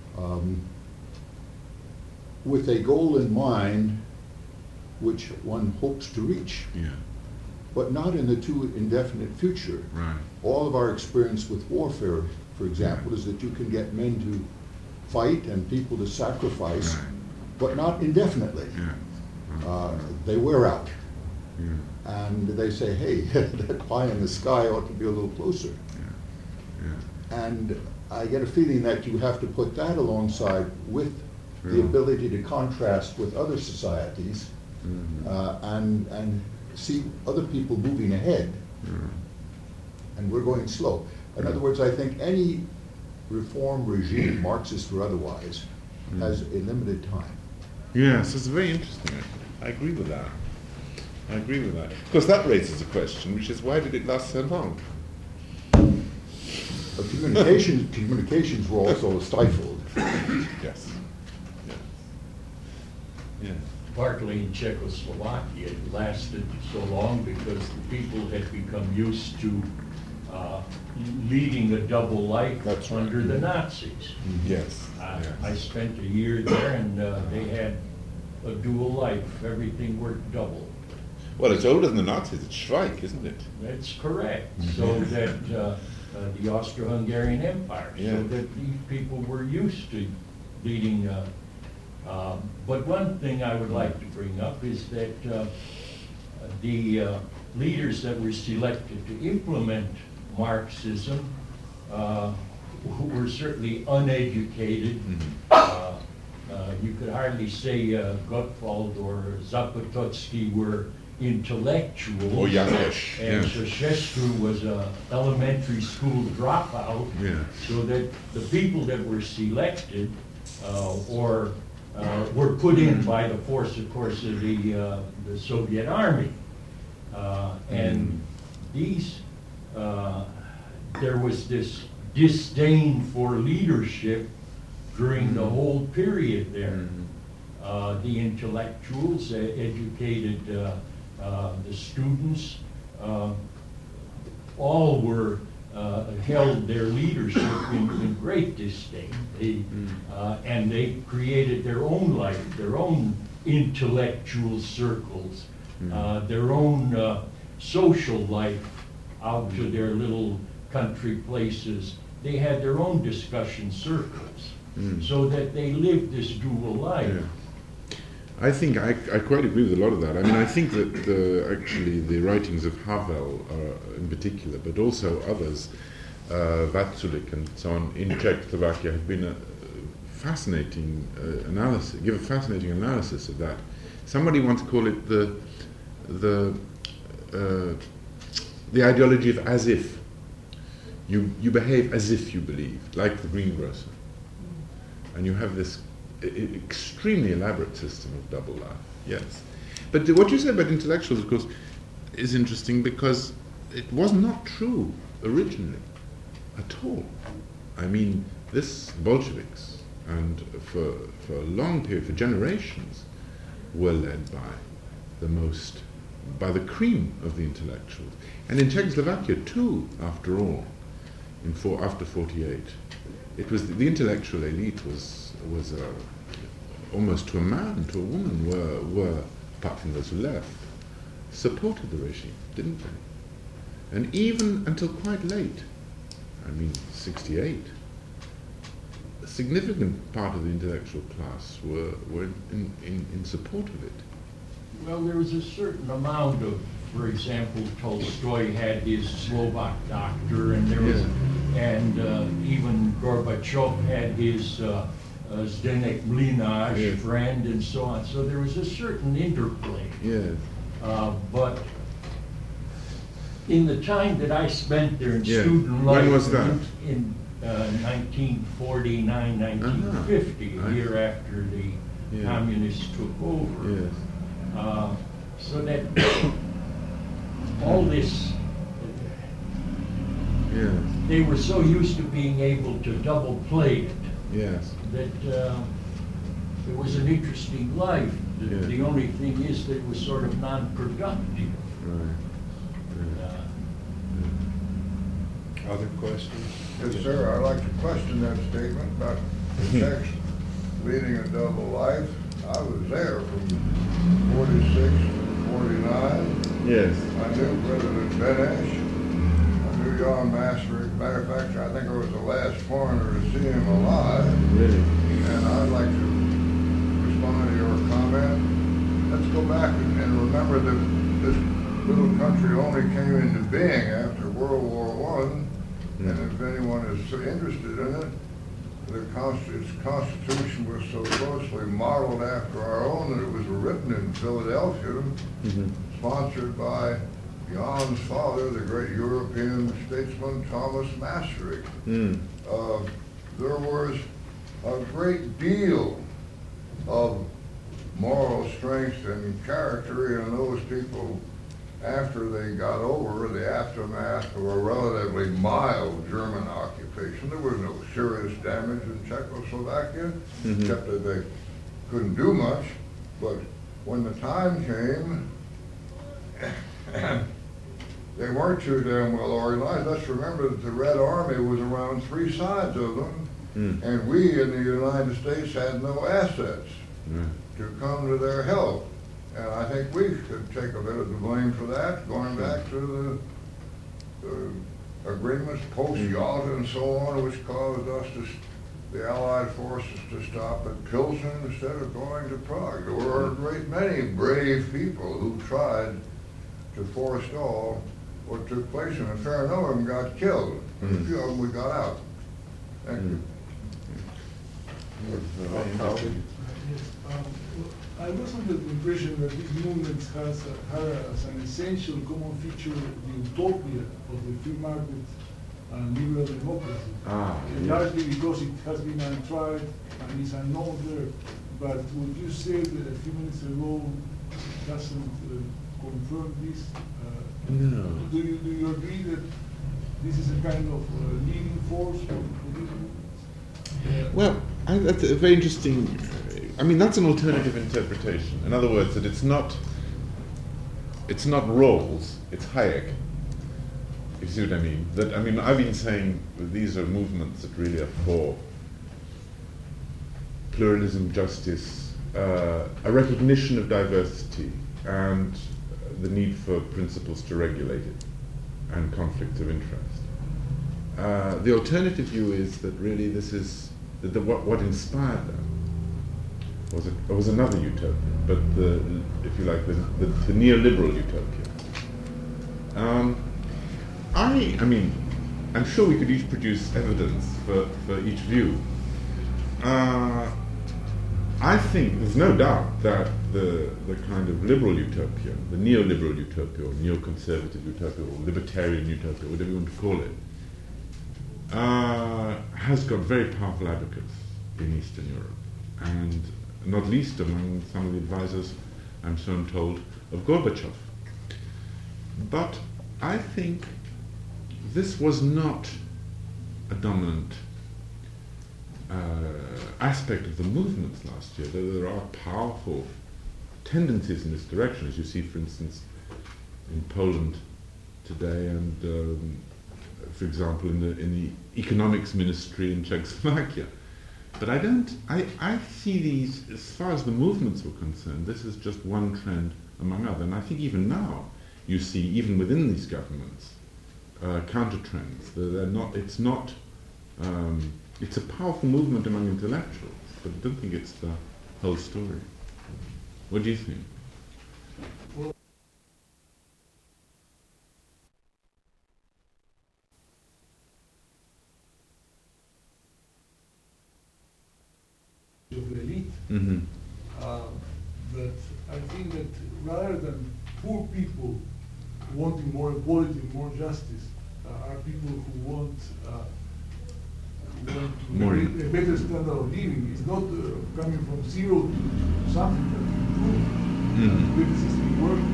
with a goal in mind which one hopes to reach, but not in the too indefinite future. Right. All of our experience with warfare, for example, is that you can get men to fight and people to sacrifice, but not indefinitely. They wear out. And they say, hey, that pie in the sky ought to be a little closer. And I get a feeling that you have to put that alongside with the ability to contrast with other societies and see other people moving ahead. And we're going slow. In other words, I think any reform regime, Marxist or otherwise, has a limited time. Yes, it's very interesting, actually. I agree with that. Of course, that raises a question, which is, why did it last so long? But communications were also stifled. Yes. Partly in Czechoslovakia, it lasted so long because the people had become used to leading a double life under the Nazis. Yes. I spent a year there, and they had a dual life. Everything worked double. Well, it's older than the Nazis. It's Schweik, isn't it? That's correct. So that the Austro-Hungarian Empire, so that these people were used to leading. But one thing I would like to bring up is that the leaders that were selected to implement Marxism who were certainly uneducated. You could hardly say Gottwald or Zapototsky were intellectuals. Or Jakosch. And Ceausescu was an elementary school dropout. Yeah. So that the people that were selected or were put in by the force, of course, of the Soviet Army. And these, there was this disdain for leadership during the whole period there. The intellectuals educated the students, all were held their leadership in great disdain. And they created their own life, their own intellectual circles, their own social life out to their little country places. They had their own discussion circles, so that they lived this dual life. Yeah. I think I quite agree with a lot of that. I mean, I think that actually the writings of Havel in particular, but also others, Vaculik and so on, in Czechoslovakia have been a fascinating analysis, give a fascinating analysis of that. Somebody once called it the ideology of as if. You behave as if you believe, like the greengrocer. And you have this extremely elaborate system of double life, yes. But what you said about intellectuals, of course, is interesting because it was not true originally at all. I mean, this Bolsheviks, and for a long period, for generations, were led by the cream of the intellectuals. And in Czechoslovakia too, after all, after 48, it was the intellectual elite was almost to a man, to a woman, were apart from those who left, supported the regime, didn't they? And even until quite late, I mean 68, a significant part of the intellectual class were in support of it. Well, there was a certain amount of, for example, Tolstoy had his Slovak doctor, and there was, and even Gorbachev had his Zdeněk Mlynář friend, and so on. So there was a certain interplay. Yes. But in the time that I spent there in student life, when was that? In 1949, 1950, a year after the communists took over. Yes. So that all this, they were so used to being able to double play it. Yes. That it was an interesting life. The only thing is that it was sort of non-productive. Right. Other questions? Yes, sir. I'd like to question that statement about the Czechs leading a double life. I was there from 46 to 49. Yes. I knew President Beneš. I knew Jan Masaryk. Matter of fact, I think I was the last foreigner to see him alive. Really? And I'd like to respond to your comment. Let's go back and remember that this little country only came into being after World War I. And if anyone is so interested in it, its Constitution was so closely modeled after our own that it was written in Philadelphia, sponsored by Jan's father, the great European statesman Thomas Masaryk. There was a great deal of moral strength and character in those people after they got over the aftermath of a relatively mild German occupation. There was no serious damage in Czechoslovakia, except that they couldn't do much. But when the time came, and they weren't too damn well organized. Let's remember that the Red Army was around three sides of them, and we in the United States had no assets to come to their help. And I think we could take a bit of the blame for that, going back to the agreements post-Yalta and so on, which caused us the Allied forces to stop at Pilsen instead of going to Prague. There were a great many brave people who tried to forestall what took place, and a fair number of them got killed. And a few of them we got out. Thank you. I was under the impression that this movement has as an essential common feature the utopia of the free market and liberal democracy. Largely because it has been untried and is unknown there. But would you say that a few minutes ago doesn't confirm this? No. Do you agree that this is a kind of leading force for this? Well, that's a very interesting. I mean, that's an alternative interpretation. In other words, that it's not Rawls, it's Hayek. You see what I mean? I've been saying that these are movements that really are for pluralism, justice, a recognition of diversity, and the need for principles to regulate it, and conflicts of interest. The alternative view is that really this is what inspired them was another utopia, but if you like, the neoliberal utopia. I'm sure we could each produce evidence for each view. I think there's no doubt that the kind of liberal utopia, the neoliberal utopia, or neoconservative utopia, or libertarian utopia, whatever you want to call it, has got very powerful advocates in Eastern Europe, and not least among some of the advisors, I'm so told, of Gorbachev. But I think this was not a dominant aspect of the movements last year. There are powerful tendencies in this direction, as you see, for instance, in Poland today, and for example, in the economics ministry in Czechoslovakia. But I see these, as far as the movements were concerned, this is just one trend among others. And I think even now, you see, even within these governments, counter trends. It's not It's a powerful movement among intellectuals, but I don't think it's the whole story. What do you think? Of the elite. Mm-hmm. But I think that rather than poor people wanting more equality, more justice, are people who want a better standard of living. It's not coming from zero to something that improves. Mm-hmm. With the system work.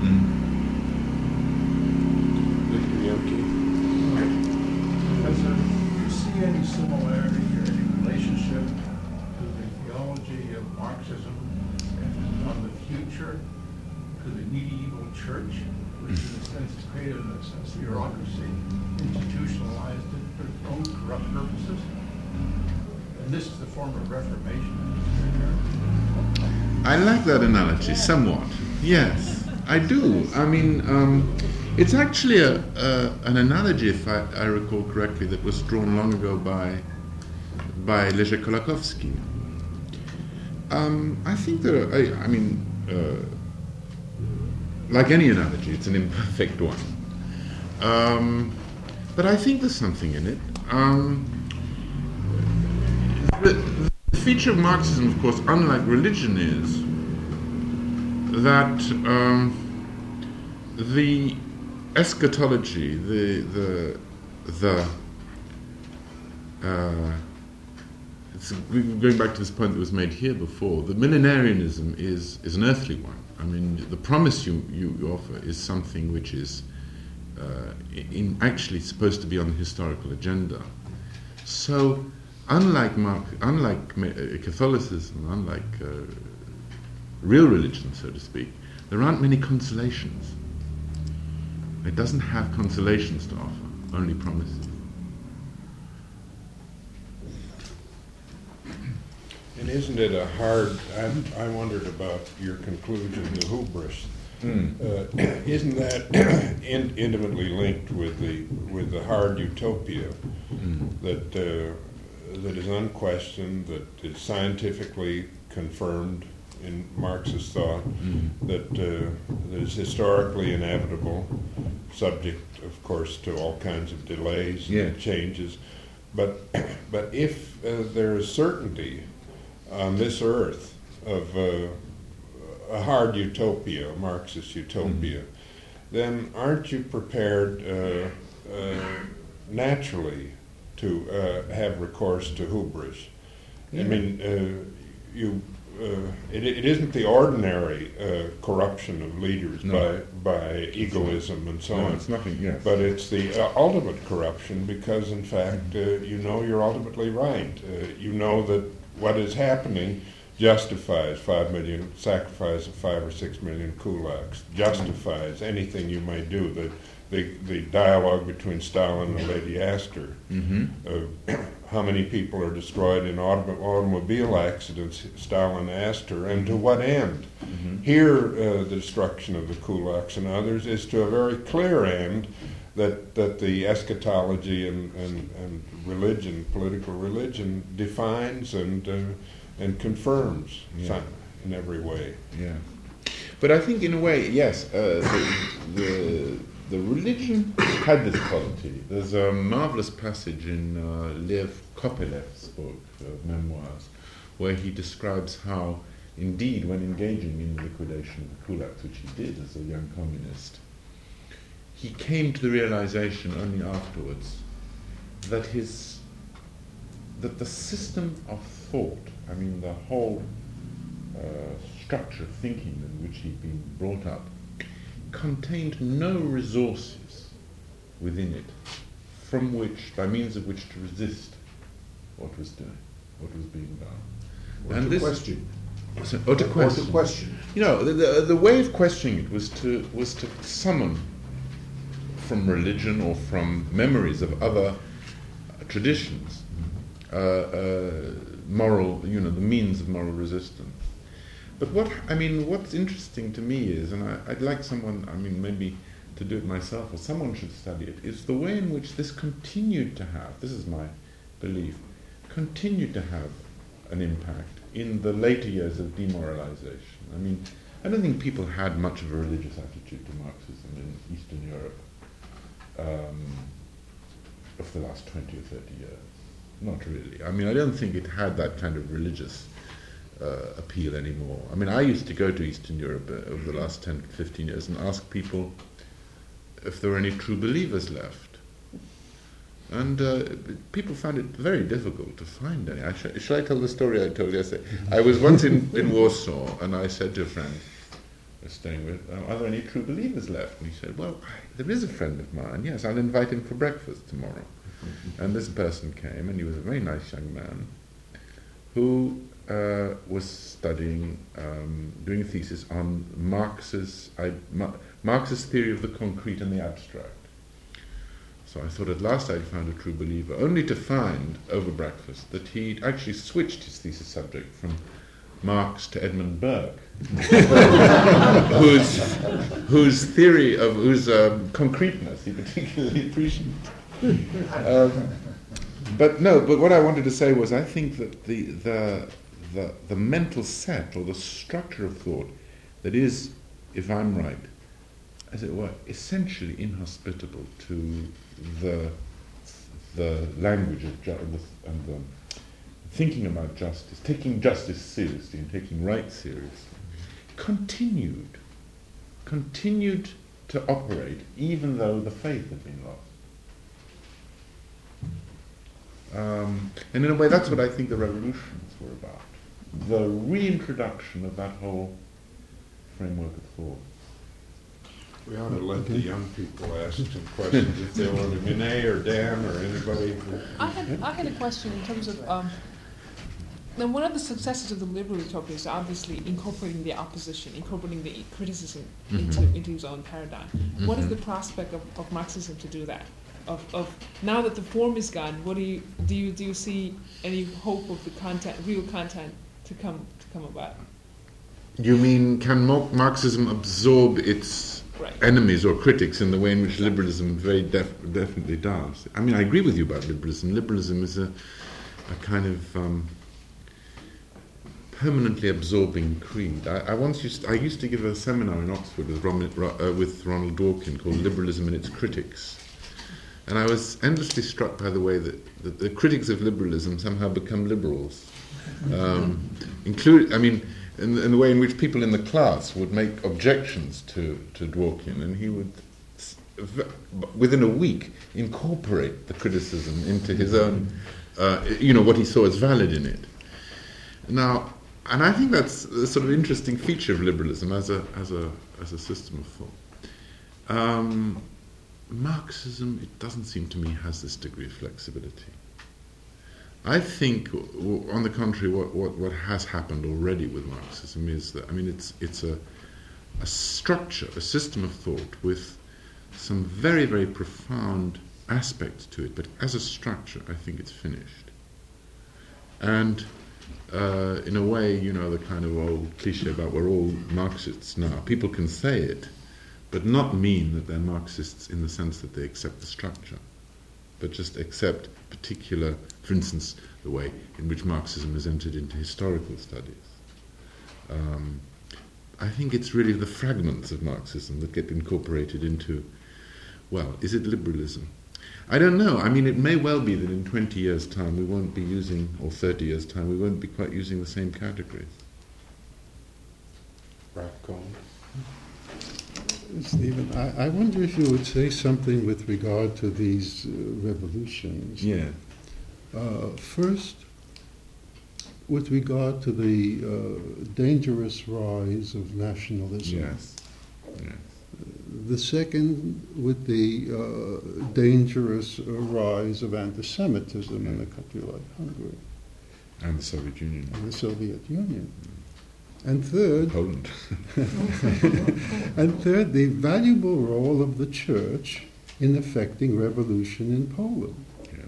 Professor, do you see any similarity or any relationship to the theology of Marxism and on the future to the medieval church, which in a sense created a sense of bureaucracy, institutionalized it for its own corrupt purposes? And this is the form of Reformation. I like that analogy somewhat. Yes, I do. I mean, it's actually an analogy, if I recall correctly, that was drawn long ago by Leszek Kolakowski. I think there are, like any analogy, it's an imperfect one. But I think there's something in it. The feature of Marxism, of course, unlike religion, is that the eschatology, it's going back to this point that was made here before, the millenarianism is an earthly one. I mean, the promise you offer is something which is actually supposed to be on the historical agenda. So, unlike Catholicism, unlike real religion, so to speak, there aren't many consolations. It doesn't have consolations to offer, only promises. And isn't it a hard, I wondered about your conclusion, the hubris. Isn't that intimately linked with the hard utopia that is unquestioned, that is scientifically confirmed in Marxist thought, that is historically inevitable, subject, of course, to all kinds of delays and changes. But if there is certainty on this earth of a hard utopia, a Marxist utopia, then aren't you prepared naturally to have recourse to hubris? I mean, it isn't the ordinary corruption of leaders by egoism and so on. It's nothing, yes. But it's the ultimate corruption because, in fact, you know you're ultimately right. You know that what is happening justifies 5 million, sacrifice of 5 or 6 million kulaks, justifies anything you might do. The dialogue between Stalin and Lady Astor, how many people are destroyed in automobile accidents, Stalin asked her, and to what end? Here, the destruction of the kulaks and others is to a very clear end that the eschatology and religion, political religion, defines and confirms in every way. Yeah, but I think in a way, yes, the religion had this quality. There's a marvelous passage in Lev Kopelev's book of memoirs where he describes how, indeed, when engaging in the liquidation of the kulaks, which he did as a young communist, he came to the realization only afterwards that the system of thought, I mean the whole structure of thinking in which he'd been brought up, contained no resources within it by means of which to resist what was being done. Or to question. Or to question. Or to question. You know, the way of questioning it was to summon from religion or from memories of other traditions moral, the means of moral resistance. But what's interesting to me is, and I'd like someone, maybe to do it myself, or someone should study it, is the way in which this continued to have, this is my belief, continued to have an impact in the later years of demoralization. I mean, I don't think people had much of a religious attitude to Marxism in Eastern Europe of the last 20 or 30 years. Not really. I mean, I don't think it had that kind of religious appeal anymore. I mean, I used to go to Eastern Europe over the last 10, 15 years and ask people if there were any true believers left. And people found it very difficult to find any. Shall I tell the story I told yesterday? I was once in Warsaw, and I said to a friend I was staying with, are there any true believers left? And he said, well, there is a friend of mine, yes, I'll invite him for breakfast tomorrow. And this person came, and he was a very nice young man who was studying, doing a thesis on Marx's theory of the concrete and the abstract. So I thought at last I'd found a true believer, only to find, over breakfast, that he'd actually switched his thesis subject from Marx to Edmund Burke, whose theory of, whose concreteness he particularly appreciated. But what I wanted to say was, I think that the mental set, or the structure of thought, that is, if I'm right, as it were, essentially inhospitable to the language of and the thinking about justice, taking justice seriously and taking right seriously, continued to operate even though the faith had been lost. And in a way, that's what I think the revolutions were about. The reintroduction of that whole framework of thought. We ought to let the young people ask some questions if they want to. Vinay or Dan or anybody. I had a question in terms of now one of the successes of the liberal utopia is obviously incorporating the opposition, incorporating the criticism into his own paradigm. What is the prospect of Marxism to do that? Of now that the form is gone, what do you see any hope of the content, real content, to come about? You mean, can Marxism absorb its enemies or critics in the way in which liberalism very definitely does? I mean, I agree with you about liberalism. Liberalism is a kind of permanently absorbing creed. I used to give a seminar in Oxford with Ronald Dworkin called Liberalism and Its Critics. And I was endlessly struck by the way that the critics of liberalism somehow become liberals. In the way in which people in the class would make objections to Dworkin, and he would, within a week, incorporate the criticism into his own, what he saw as valid in it. Now, and I think that's a sort of interesting feature of liberalism as a system of thought. Marxism, it doesn't seem to me, has this degree of flexibility. I think, on the contrary, what has happened already with Marxism is that, it's a structure, a system of thought with some very, very profound aspects to it, but as a structure, I think it's finished. And in a way, the kind of old cliche about we're all Marxists now, people can say it, but not mean that they're Marxists in the sense that they accept the structure, but just accept particular, for instance, the way in which Marxism has entered into historical studies. I think it's really the fragments of Marxism that get incorporated into, well, is it liberalism? I don't know. It may well be that in 20 years' time we won't be using, or 30 years' time, we won't be quite using the same categories. Ralph Cohn. Stephen, I wonder if you would say something with regard to these revolutions. Yeah. First, with regard to the dangerous rise of nationalism. Yes. The second, with the dangerous rise of anti-Semitism in a country like Hungary. And the Soviet Union. And third, Poland. and third, the valuable role of the church in effecting revolution in Poland. Yeah.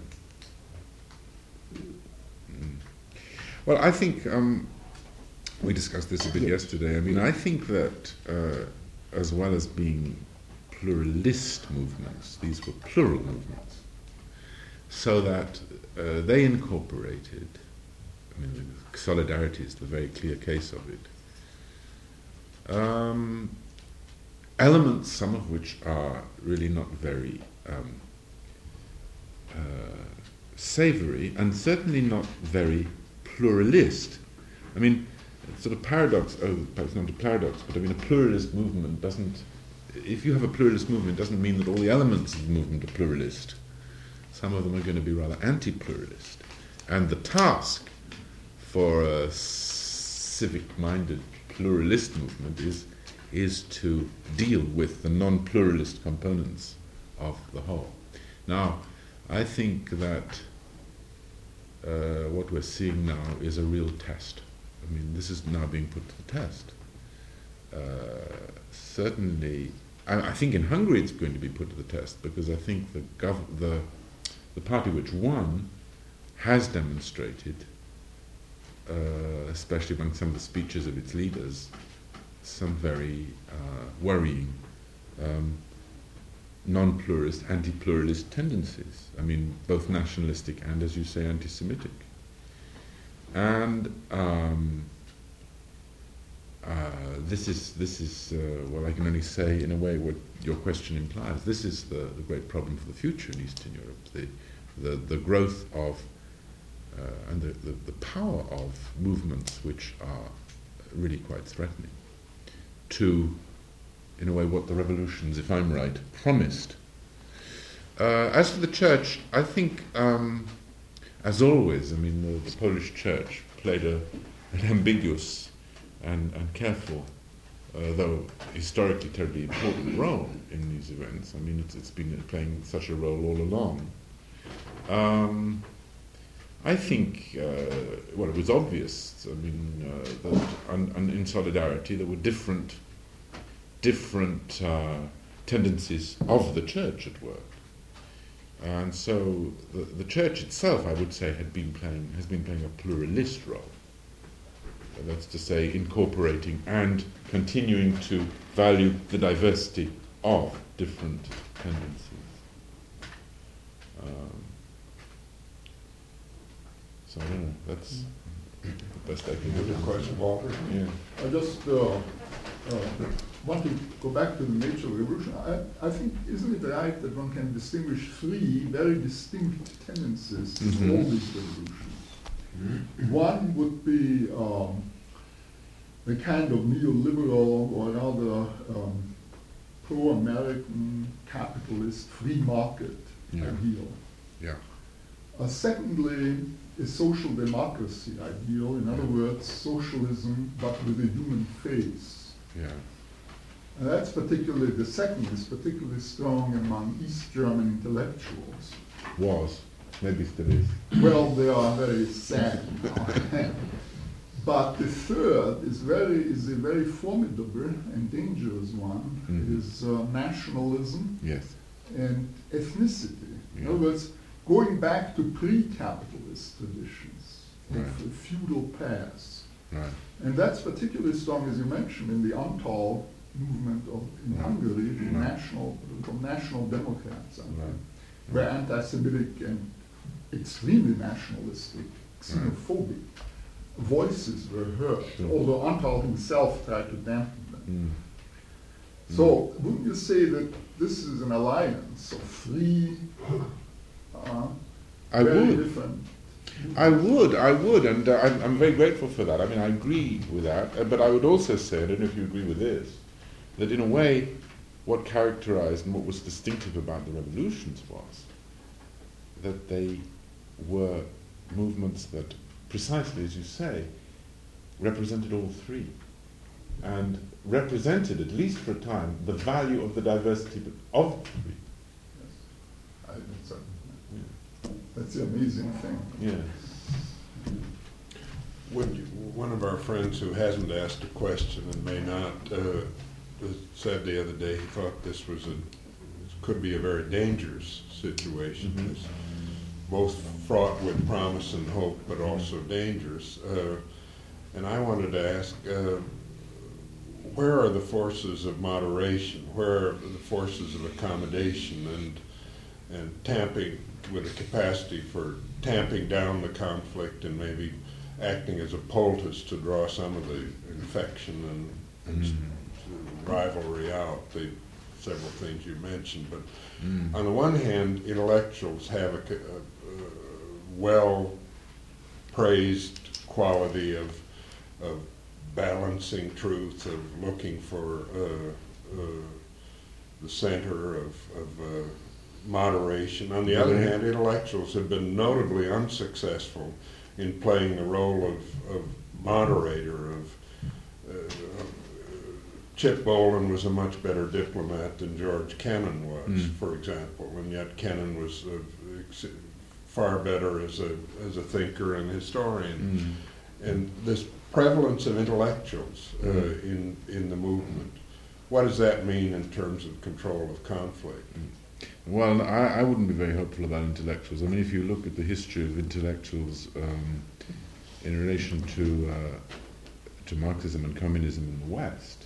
Well, I think we discussed this a bit yesterday. I think that as well as being pluralist movements, these were plural movements. so that they incorporated, I mean, solidarity is the very clear case of it, elements, some of which are really not very savory, and certainly not very pluralist. I mean, it's sort of paradox, perhaps not a paradox, but I mean a pluralist movement doesn't, if you have a pluralist movement, it doesn't mean that all the elements of the movement are pluralist. Some of them are going to be rather anti-pluralist. And the task for a civic-minded pluralist movement is to deal with the non-pluralist components of the whole. Now, I think that what we're seeing now is a real test. I mean, this is now being put to the test. Certainly, I think in Hungary it's going to be put to the test, because I think the party which won has demonstrated, especially among some of the speeches of its leaders, some very worrying non-pluralist, anti-pluralist tendencies. I mean, both nationalistic and, as you say, anti-Semitic. And this is well, I can only say in a way what your question implies. This is the great problem for the future in Eastern Europe, the growth of and the power of movements which are really quite threatening to, in a way, what the revolutions, if I'm right, promised. As for the church, I think, as always, I mean, the Polish church played an ambiguous and careful, though historically terribly important role in these events. I mean, it's been playing such a role all along. I think, well, it was obvious, I mean, that in Solidarity there were different tendencies of the church at work. And so the church itself, I would say, has been playing a pluralist role. That's to say, incorporating and continuing to value the diversity of different tendencies. So I don't know, that's the best I can do. Another question, Walter? Yeah. I just want to go back to the major revolution. I think, isn't it right that one can distinguish three very distinct tendencies in all these revolutions? One would be the kind of neoliberal or rather pro-American capitalist free market ideal. Yeah. Secondly, a social democracy ideal, in other words, socialism but with a human face. Yeah. And that's particularly, the second is particularly strong among East German intellectuals. Was. Maybe still is. Well, they are very sad now. But the third is a very formidable and dangerous one. It is nationalism and ethnicity. In other words, going back to pre-capitalist traditions of the feudal past. Right. And that's particularly strong, as you mentioned, in the Antal movement in Hungary, the national Democrats, where anti-Semitic and extremely nationalistic, xenophobic voices were heard, although Antal himself tried to dampen them. So, wouldn't you say that this is an alliance of three very different? I would, and I'm very grateful for that. I mean, I agree with that, but I would also say, I don't know if you agree with this, that in a way, what characterized and what was distinctive about the revolutions was that they were movements that, precisely as you say, represented all three, and represented, at least for a time, the value of the diversity of the three. That's the amazing thing. Yeah. One of our friends who hasn't asked a question and may not said the other day he thought this could be a very dangerous situation. It's both fraught with promise and hope, but also dangerous. And I wanted to ask, where are the forces of moderation? Where are the forces of accommodation? And and tamping with a capacity for tamping down the conflict and maybe acting as a poultice to draw some of the infection and rivalry out, the several things you mentioned. But on the one hand, intellectuals have a well-praised quality of balancing truth, of looking for the center of moderation. On the other hand, intellectuals have been notably unsuccessful in playing the role of moderator. Chip Bolin was a much better diplomat than George Kennan was, for example, and yet Kennan was far better as a thinker and historian. And this prevalence of intellectuals in the movement, what does that mean in terms of control of conflict? Well, I wouldn't be very hopeful about intellectuals. I mean, if you look at the history of intellectuals in relation to Marxism and communism in the West,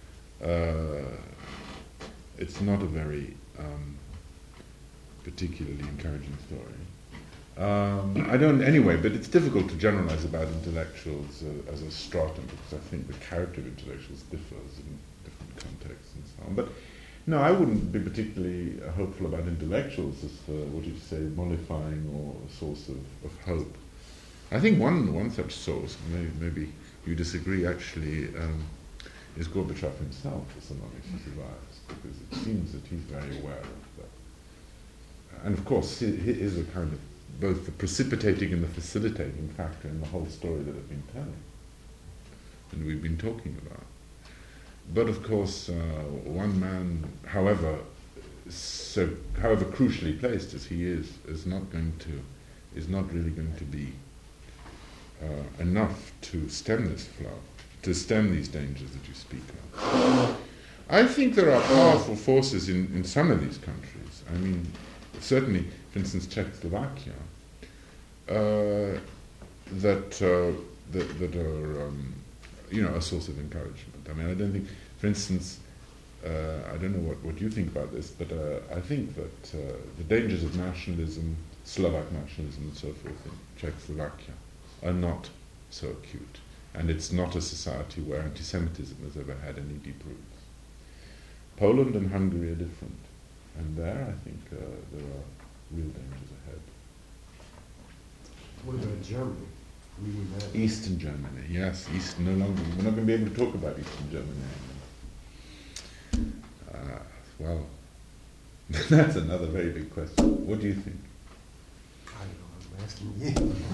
it's not a very particularly encouraging story. I don't, anyway, but it's difficult to generalize about intellectuals as a stratum, because I think the character of intellectuals differs in different contexts and so on. But no, I wouldn't be particularly hopeful about intellectuals as, what you say, mollifying or a source of hope. I think one such source, maybe you disagree actually, is Gorbachev himself, as long as he survives, because it seems that he's very aware of that. And of course, he is a kind of both the precipitating and the facilitating factor in the whole story that I've been telling, and we've been talking about. But of course, one man, however crucially placed as he is not really going to be enough to stem this flow, to stem these dangers that you speak of. I think there are powerful forces in some of these countries. I mean, certainly, for instance, Czechoslovakia, that are a source of encouragement. I mean, I don't think, for instance, I don't know what you think about this, but I think that the dangers of nationalism, Slovak nationalism and so forth in Czechoslovakia are not so acute. And it's not a society where anti-Semitism has ever had any deep roots. Poland and Hungary are different. And there, I think, there are real dangers ahead. What about Germany? Eastern Germany, yes. We're not going to be able to talk about Eastern Germany anymore. Well, that's another very big question. What do you think? I don't know,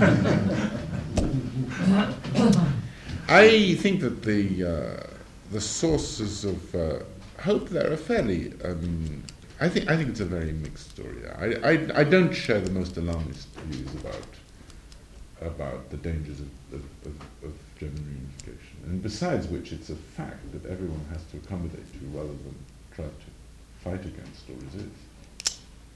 I'm asking you. I think that the sources of hope there are fairly. I think it's a very mixed story. I don't share the most alarmist views about the dangers of German reunification, and besides which, it's a fact that everyone has to accommodate to rather than try to fight against or resist.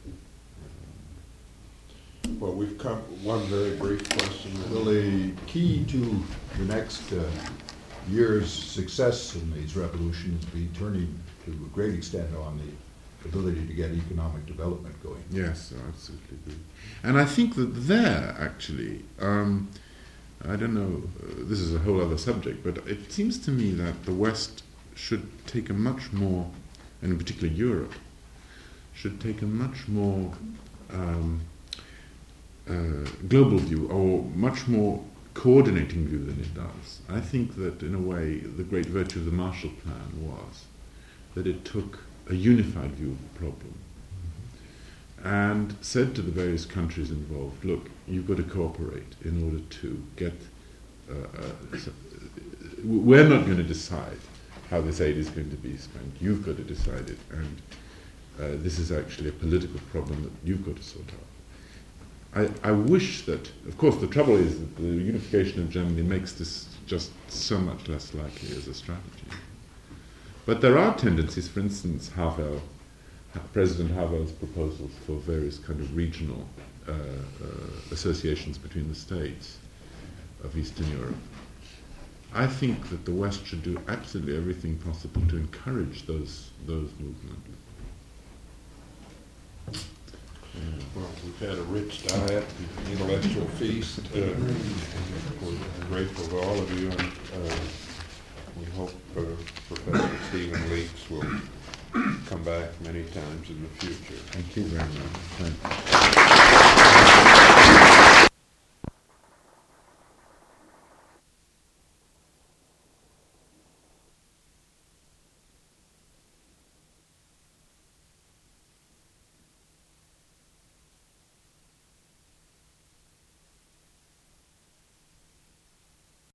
Well, we've come one very brief question. Well, the key to the next year's success in these revolutions will be turning to a great extent on the ability to get economic development going. Yes, I absolutely agree. And I think that there, actually, I don't know, this is a whole other subject, but it seems to me that the West should take a much more, and in particular Europe, should take a much more global view, or much more coordinating view than it does. I think that, in a way, the great virtue of the Marshall Plan was that it took a unified view of the problem and said to the various countries involved, look, you've got to cooperate in order to get... we're not going to decide how this aid is going to be spent. You've got to decide it, and this is actually a political problem that you've got to sort out. I wish that, of course, the trouble is that the unification of Germany makes this just so much less likely as a strategy. But there are tendencies, for instance, President Havel's proposals for various kind of regional associations between the states of Eastern Europe. I think that the West should do absolutely everything possible to encourage those movements. Well, we've had a rich diet, intellectual feast. We're grateful to all of you, and we hope Professor Stephen Leeks will come back many times in the future. Thank you very much. Thank you.